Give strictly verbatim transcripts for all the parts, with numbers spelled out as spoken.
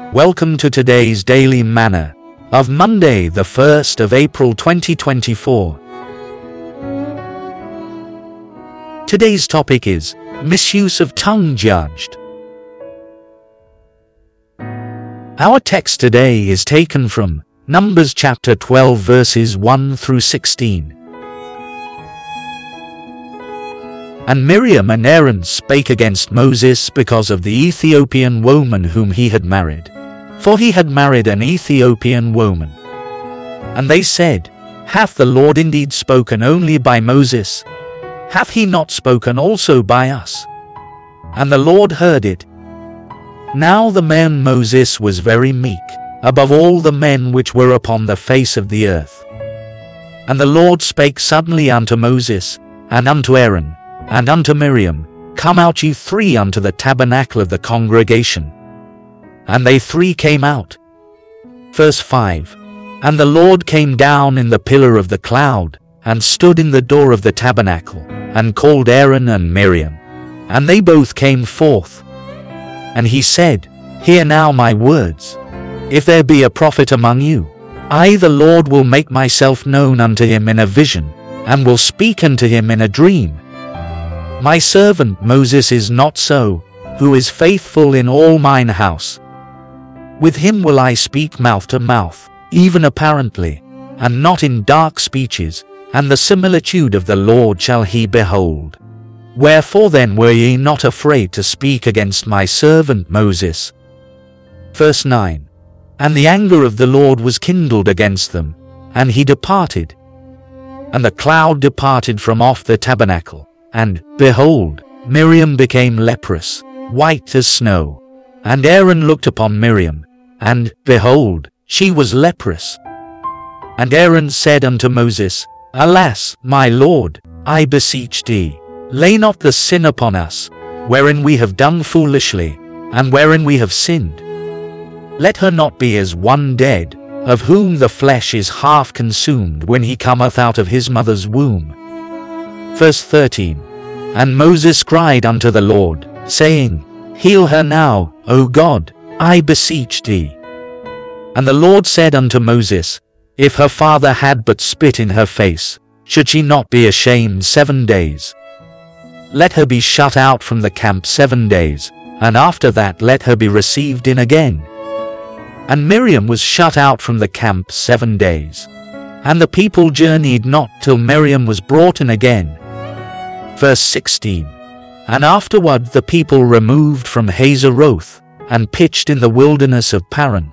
Welcome to today's Daily Manna of Monday, the first of April twenty twenty-four. Today's topic is misuse of tongue judged. Our text today is taken from Numbers chapter twelve verses one through sixteen. And Miriam and Aaron spake against Moses because of the Ethiopian woman whom he had married. For he had married an Ethiopian woman. And they said, Hath the Lord indeed spoken only by Moses? Hath he not spoken also by us? And the Lord heard it. Now the man Moses was very meek, above all the men which were upon the face of the earth. And the Lord spake suddenly unto Moses, and unto Aaron, and unto Miriam, Come out ye three unto the tabernacle of the congregation. And they three came out. Verse five. And the Lord came down in the pillar of the cloud, and stood in the door of the tabernacle, and called Aaron and Miriam. And they both came forth. And he said, Hear now my words. If there be a prophet among you, I the Lord will make myself known unto him in a vision, and will speak unto him in a dream. My servant Moses is not so, who is faithful in all mine house. With him will I speak mouth to mouth, even apparently, and not in dark speeches, and the similitude of the Lord shall he behold. Wherefore then were ye not afraid to speak against my servant Moses? Verse nine. And the anger of the Lord was kindled against them, and he departed. And the cloud departed from off the tabernacle. And, behold, Miriam became leprous, white as snow. And Aaron looked upon Miriam, and, behold, she was leprous. And Aaron said unto Moses, Alas, my Lord, I beseech thee, lay not the sin upon us, wherein we have done foolishly, and wherein we have sinned. Let her not be as one dead, of whom the flesh is half consumed when he cometh out of his mother's womb. Verse thirteen. And Moses cried unto the Lord, saying, Heal her now, O God, I beseech thee. And the Lord said unto Moses, If her father had but spit in her face, should she not be ashamed seven days? Let her be shut out from the camp seven days, and after that let her be received in again. And Miriam was shut out from the camp seven days. And the people journeyed not till Miriam was brought in again. Verse sixteen. And afterward the people removed from Hazeroth, and pitched in the wilderness of Paran.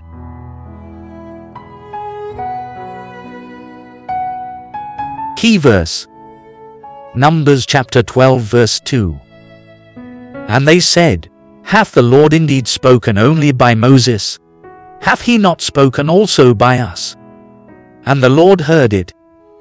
Key verse. Numbers chapter twelve verse two. And they said, Hath the Lord indeed spoken only by Moses? Hath he not spoken also by us? And the Lord heard it.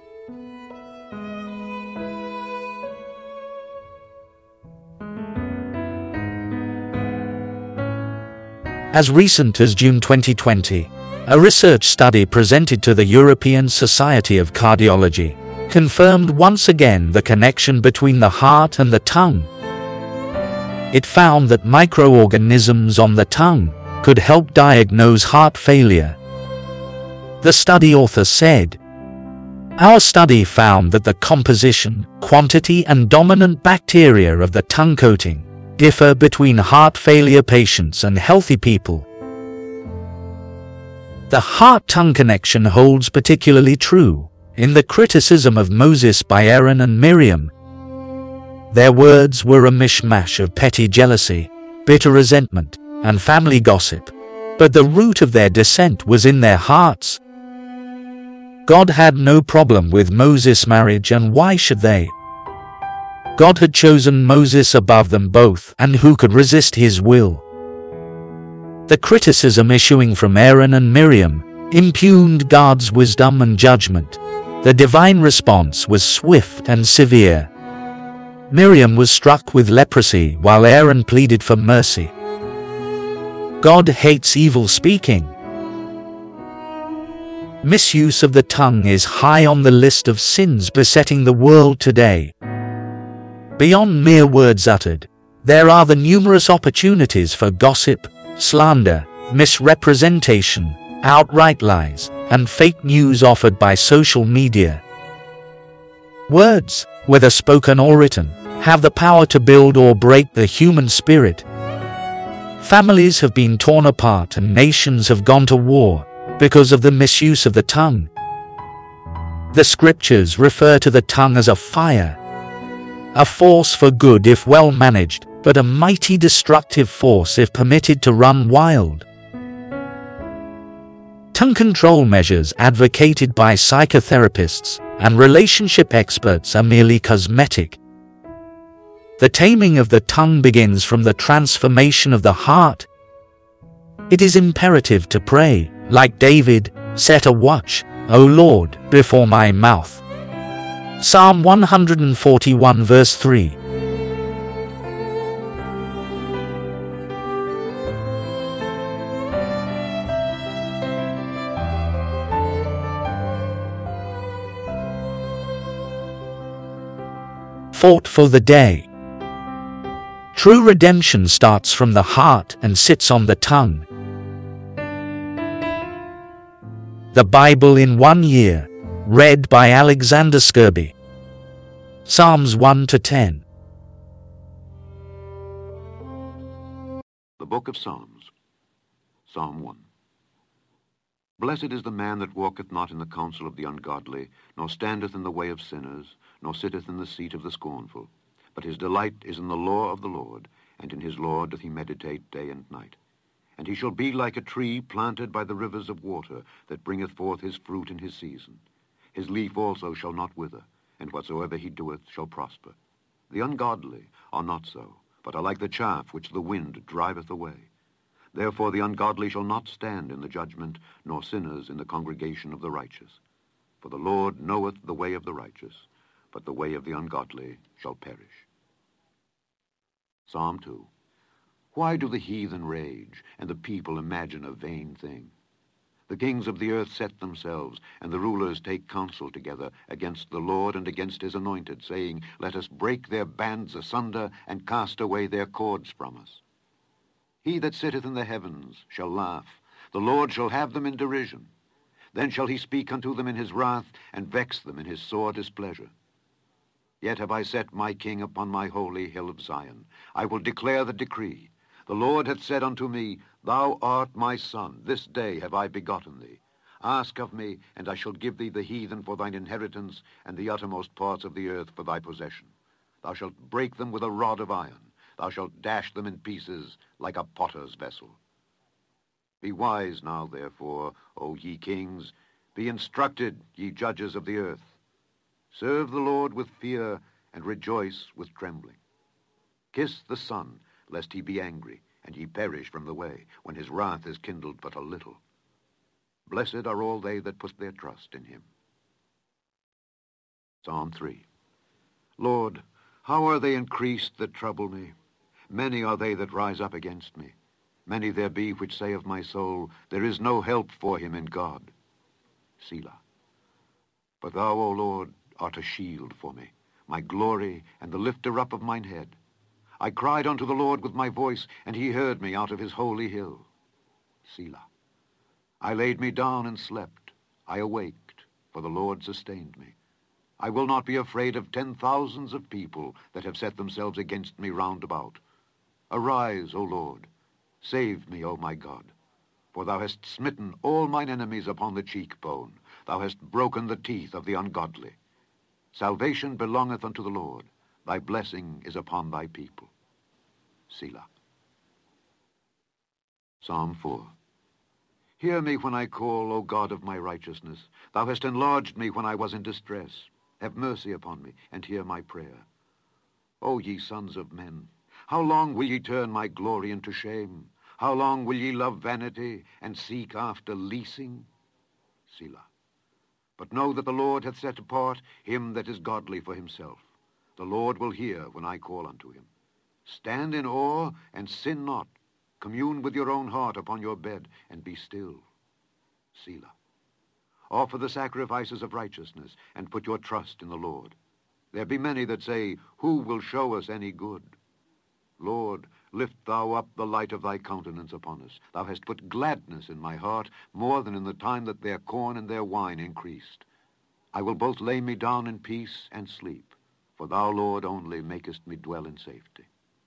As recent as June twenty twenty, a research study presented to the European Society of Cardiology confirmed once again the connection between the heart and the tongue. It found that microorganisms on the tongue could help diagnose heart failure. The study author said, Our study found that the composition, quantity and dominant bacteria of the tongue coating differ between heart failure patients and healthy people. The heart-tongue connection holds particularly true in the criticism of Moses by Aaron and Miriam. Their words were a mishmash of petty jealousy, bitter resentment, and family gossip, but the root of their dissent was in their hearts. God had no problem with Moses' marriage, and why should they? God had chosen Moses above them both, and who could resist his will? The criticism issuing from Aaron and Miriam impugned God's wisdom and judgment. The divine response was swift and severe. Miriam was struck with leprosy while Aaron pleaded for mercy. God hates evil speaking. Misuse of the tongue is high on the list of sins besetting the world today. Beyond mere words uttered, there are the numerous opportunities for gossip, slander, misrepresentation, outright lies, and fake news offered by social media. Words, whether spoken or written, have the power to build or break the human spirit. Families have been torn apart and nations have gone to war because of the misuse of the tongue. The scriptures refer to the tongue as a fire, a force for good if well managed, but a mighty destructive force if permitted to run wild. Tongue control measures advocated by psychotherapists and relationship experts are merely cosmetic. The taming of the tongue begins from the transformation of the heart. It is imperative to pray, like David, "Set a watch, O Lord, before my mouth." Psalm one forty-one verse three. Thought for the day. True redemption starts from the heart and sits on the tongue. The Bible in one year, read by Alexander Scourby. Psalms one to ten. The Book of Psalms. Psalm one. Blessed is the man that walketh not in the counsel of the ungodly, nor standeth in the way of sinners, nor sitteth in the seat of the scornful. But his delight is in the law of the Lord, and in his law doth he meditate day and night. And he shall be like a tree planted by the rivers of water, that bringeth forth his fruit in his season. His leaf also shall not wither, and whatsoever he doeth shall prosper. The ungodly are not so, but are like the chaff which the wind driveth away. Therefore the ungodly shall not stand in the judgment, nor sinners in the congregation of the righteous. For the Lord knoweth the way of the righteous, but the way of the ungodly shall perish. Psalm two. Why do the heathen rage, and the people imagine a vain thing? The kings of the earth set themselves, and the rulers take counsel together against the Lord and against his anointed, saying, Let us break their bands asunder, and cast away their cords from us. He that sitteth in the heavens shall laugh, the Lord shall have them in derision. Then shall he speak unto them in his wrath, and vex them in his sore displeasure. Yet have I set my king upon my holy hill of Zion. I will declare the decree. The Lord hath said unto me, Thou art my son, this day have I begotten thee. Ask of me, and I shall give thee the heathen for thine inheritance, and the uttermost parts of the earth for thy possession. Thou shalt break them with a rod of iron. Thou shalt dash them in pieces like a potter's vessel. Be wise now, therefore, O ye kings. Be instructed, ye judges of the earth. Serve the Lord with fear, and rejoice with trembling. Kiss the Son, lest he be angry, and ye perish from the way, when his wrath is kindled but a little. Blessed are all they that put their trust in him. Psalm three. Lord, how are they increased that trouble me? Many are they that rise up against me. Many there be which say of my soul, There is no help for him in God. Selah. But thou, O Lord, art a shield for me, my glory, and the lifter up of mine head. I cried unto the Lord with my voice, and he heard me out of his holy hill. Selah. I laid me down and slept. I awaked, for the Lord sustained me. I will not be afraid of ten thousands of people that have set themselves against me round about. Arise, O Lord. Save me, O my God. For thou hast smitten all mine enemies upon the cheekbone. Thou hast broken the teeth of the ungodly. Salvation belongeth unto the Lord. Thy blessing is upon thy people. Selah. Psalm four. Hear me when I call, O God of my righteousness. Thou hast enlarged me when I was in distress. Have mercy upon me, and hear my prayer. O ye sons of men, how long will ye turn my glory into shame? How long will ye love vanity, and seek after leasing? Selah. But know that the Lord hath set apart him that is godly for himself. The Lord will hear when I call unto him. Stand in awe, and sin not. Commune with your own heart upon your bed, and be still. Selah. Offer the sacrifices of righteousness, and put your trust in the Lord. There be many that say, Who will show us any good? Lord, Lift thou up the light of thy countenance upon us. Thou hast put gladness in my heart, more than in the time that their corn and their wine increased. I will both lay me down in peace and sleep, for thou, Lord, only makest me dwell in safety.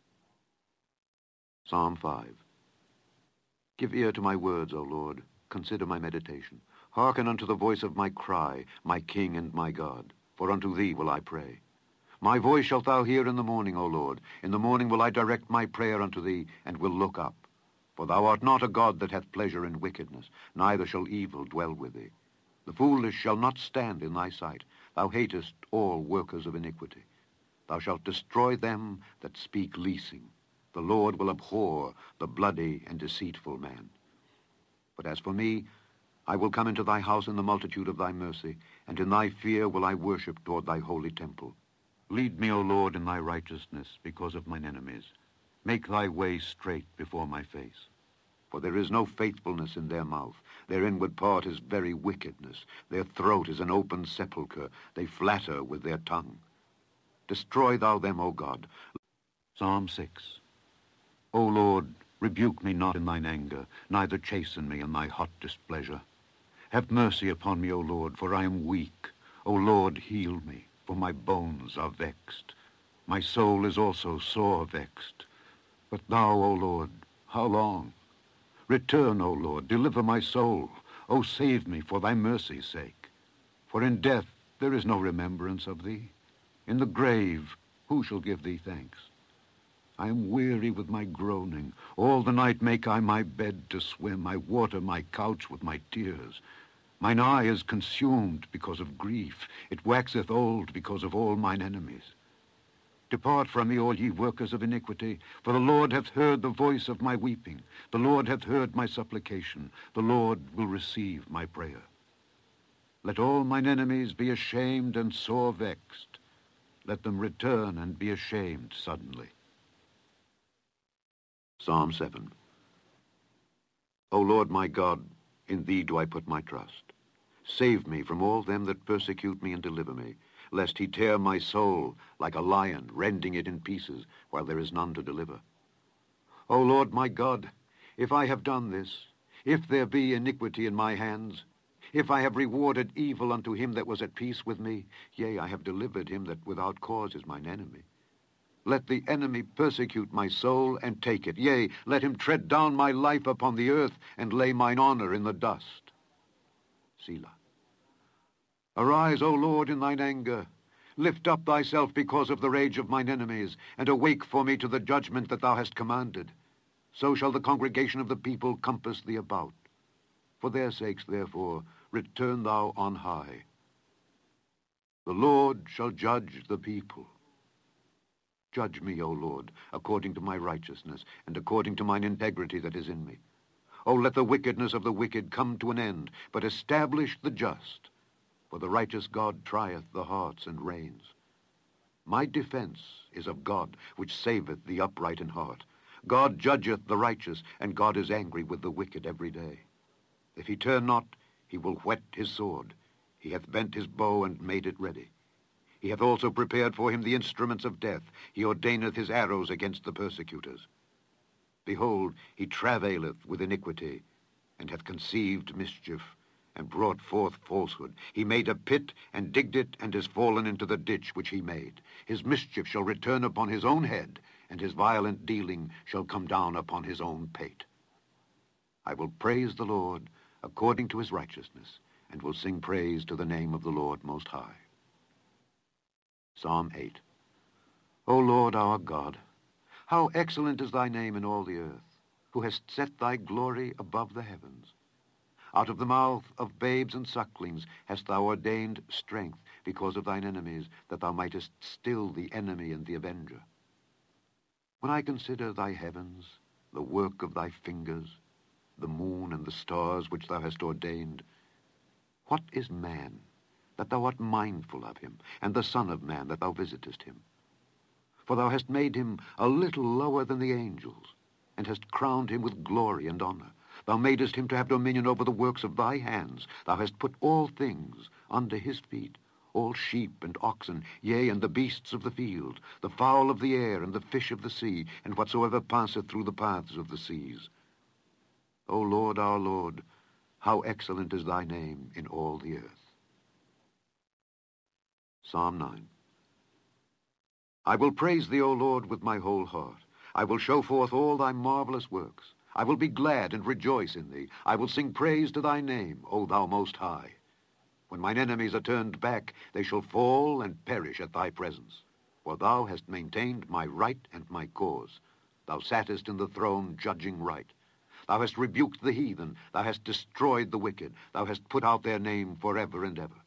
Psalm five. Give ear to my words, O Lord. Consider my meditation. Hearken unto the voice of my cry, my King and my God, for unto thee will I pray. My voice shalt thou hear in the morning, O Lord. In the morning will I direct my prayer unto thee, and will look up. For thou art not a God that hath pleasure in wickedness, neither shall evil dwell with thee. The foolish shall not stand in thy sight. Thou hatest all workers of iniquity. Thou shalt destroy them that speak leasing. The Lord will abhor the bloody and deceitful man. But as for me, I will come into thy house in the multitude of thy mercy, and in thy fear will I worship toward thy holy temple. Lead me, O Lord, in thy righteousness because of mine enemies. Make thy way straight before my face. For there is no faithfulness in their mouth. Their inward part is very wickedness. Their throat is an open sepulchre. They flatter with their tongue. Destroy thou them, O God. Psalm six. O Lord, rebuke me not in thine anger, neither chasten me in thy hot displeasure. Have mercy upon me, O Lord, for I am weak. O Lord, heal me, for my bones are vexed. My soul is also sore vexed. But thou, O Lord, how long? Return, O Lord, deliver my soul. O save me for thy mercy's sake. For in death there is no remembrance of thee. In the grave who shall give thee thanks? I am weary with my groaning. All the night make I my bed to swim. I water my couch with my tears. Mine eye is consumed because of grief. It waxeth old because of all mine enemies. Depart from me, all ye workers of iniquity, for the Lord hath heard the voice of my weeping. The Lord hath heard my supplication. The Lord will receive my prayer. Let all mine enemies be ashamed and sore vexed. Let them return and be ashamed suddenly. Psalm seven. O Lord my God, in thee do I put my trust. Save me from all them that persecute me and deliver me, lest he tear my soul like a lion, rending it in pieces, while there is none to deliver. O Lord my God, if I have done this, if there be iniquity in my hands, if I have rewarded evil unto him that was at peace with me, yea, I have delivered him that without cause is mine enemy. Let the enemy persecute my soul and take it. Yea, let him tread down my life upon the earth and lay mine honor in the dust. Selah. Arise, O Lord, in thine anger. Lift up thyself because of the rage of mine enemies, and awake for me to the judgment that thou hast commanded. So shall the congregation of the people compass thee about. For their sakes, therefore, return thou on high. The Lord shall judge the people. Judge me, O Lord, according to my righteousness, and according to mine integrity that is in me. O let the wickedness of the wicked come to an end, but establish the just. For the righteous God trieth the hearts and reins. My defense is of God, which saveth the upright in heart. God judgeth the righteous, and God is angry with the wicked every day. If he turn not, he will whet his sword. He hath bent his bow and made it ready. He hath also prepared for him the instruments of death. He ordaineth his arrows against the persecutors. Behold, he travaileth with iniquity, and hath conceived mischief, and brought forth falsehood. He made a pit, and digged it, and is fallen into the ditch which he made. His mischief shall return upon his own head, and his violent dealing shall come down upon his own pate. I will praise the Lord according to his righteousness, and will sing praise to the name of the Lord Most High. Psalm eight. O Lord our God, how excellent is thy name in all the earth, who hast set thy glory above the heavens. Out of the mouth of babes and sucklings hast thou ordained strength because of thine enemies, that thou mightest still the enemy and the avenger. When I consider thy heavens, the work of thy fingers, the moon and the stars which thou hast ordained, what is man, that thou art mindful of him, and the Son of Man, that thou visitest him? For thou hast made him a little lower than the angels, and hast crowned him with glory and honor. Thou madest him to have dominion over the works of thy hands. Thou hast put all things under his feet, all sheep and oxen, yea, and the beasts of the field, the fowl of the air, and the fish of the sea, and whatsoever passeth through the paths of the seas. O Lord, our Lord, how excellent is thy name in all the earth. Psalm nine. I will praise thee, O Lord, with my whole heart. I will show forth all thy marvelous works. I will be glad and rejoice in thee. I will sing praise to thy name, O thou most high. When mine enemies are turned back, they shall fall and perish at thy presence. For thou hast maintained my right and my cause. Thou sattest in the throne judging right. Thou hast rebuked the heathen. Thou hast destroyed the wicked. Thou hast put out their name forever and ever.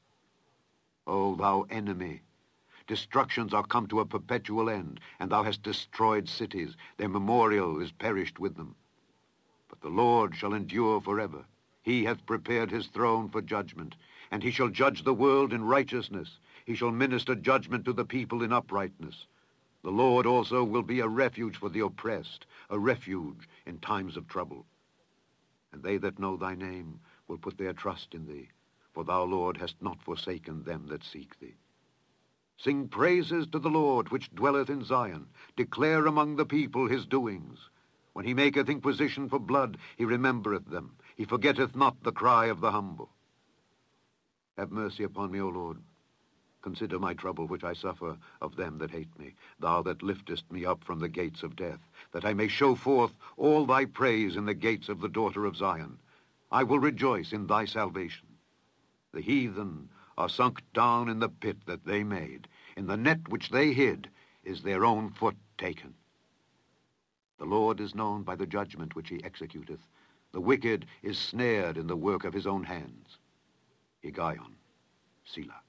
O thou enemy, destructions are come to a perpetual end, and thou hast destroyed cities. Their memorial is perished with them. But the Lord shall endure forever. He hath prepared his throne for judgment, and he shall judge the world in righteousness. He shall minister judgment to the people in uprightness. The Lord also will be a refuge for the oppressed, a refuge in times of trouble. And they that know thy name will put their trust in thee, for thou, Lord, hast not forsaken them that seek thee. Sing praises to the Lord, which dwelleth in Zion. Declare among the people his doings. When he maketh inquisition for blood, he remembereth them. He forgetteth not the cry of the humble. Have mercy upon me, O Lord. Consider my trouble which I suffer of them that hate me, thou that liftest me up from the gates of death, that I may show forth all thy praise in the gates of the daughter of Zion. I will rejoice in thy salvation. The heathen are sunk down in the pit that they made. In the net which they hid is their own foot taken. The Lord is known by the judgment which he executeth. The wicked is snared in the work of his own hands. Higgaion, Selah.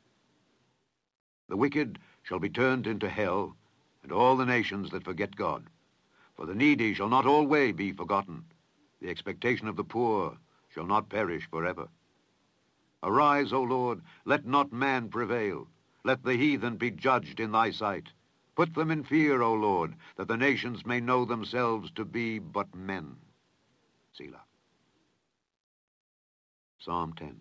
The wicked shall be turned into hell, and all the nations that forget God. For the needy shall not always be forgotten. The expectation of the poor shall not perish forever. Arise, O Lord, let not man prevail. Let the heathen be judged in thy sight. Put them in fear, O Lord, that the nations may know themselves to be but men. Selah. Psalm ten.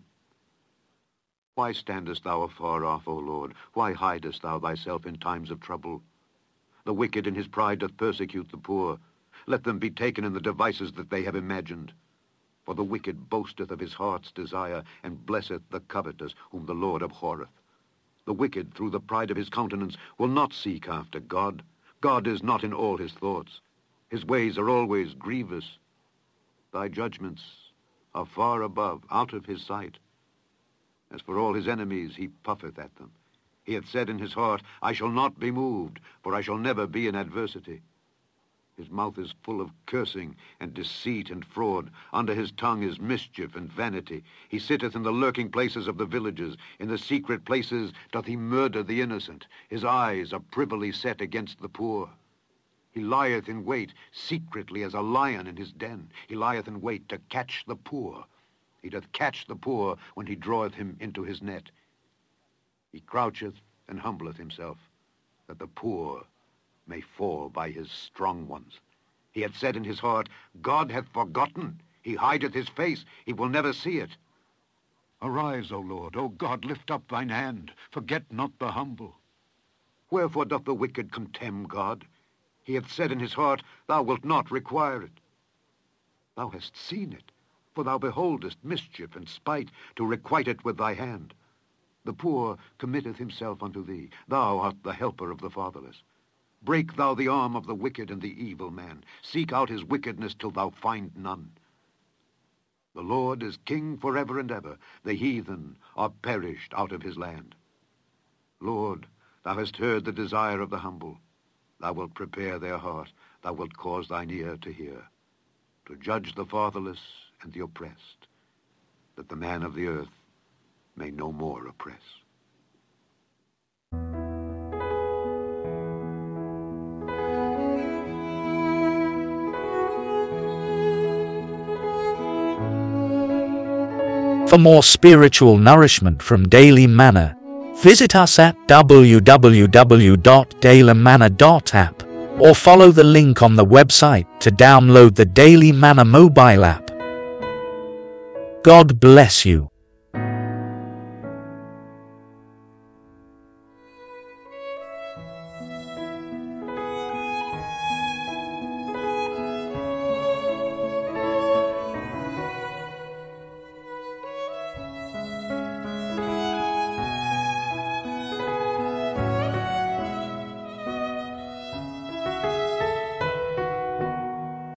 Why standest thou afar off, O Lord? Why hidest thou thyself in times of trouble? The wicked in his pride doth persecute the poor. Let them be taken in the devices that they have imagined. For the wicked boasteth of his heart's desire, and blesseth the covetous, whom the Lord abhorreth. The wicked, through the pride of his countenance, will not seek after God. God is not in all his thoughts. His ways are always grievous. Thy judgments are far above, out of his sight. As for all his enemies, he puffeth at them. He hath said in his heart, I shall not be moved, for I shall never be in adversity. His mouth is full of cursing and deceit and fraud. Under his tongue is mischief and vanity. He sitteth in the lurking places of the villages. In the secret places doth he murder the innocent. His eyes are privily set against the poor. He lieth in wait secretly as a lion in his den. He lieth in wait to catch the poor. He doth catch the poor when he draweth him into his net. He croucheth and humbleth himself, that the poor may fall by his strong ones. He hath said in his heart, God hath forgotten. He hideth his face. He will never see it. Arise, O Lord. O God, lift up thine hand. Forget not the humble. Wherefore doth the wicked contemn God? He hath said in his heart, thou wilt not require it. Thou hast seen it, for thou beholdest mischief and spite, to requite it with thy hand. The poor committeth himself unto thee. Thou art the helper of the fatherless. Break thou the arm of the wicked and the evil man. Seek out his wickedness till thou find none. The Lord is king forever and ever. The heathen are perished out of his land. Lord, thou hast heard the desire of the humble. Thou wilt prepare their heart. Thou wilt cause thine ear to hear, to judge the fatherless and the oppressed, that the man of the earth may no more oppress. For more spiritual nourishment from Daily Manna, visit us at w w w dot daily manna dot app or follow the link on the website to download the Daily Manna mobile app. God bless you.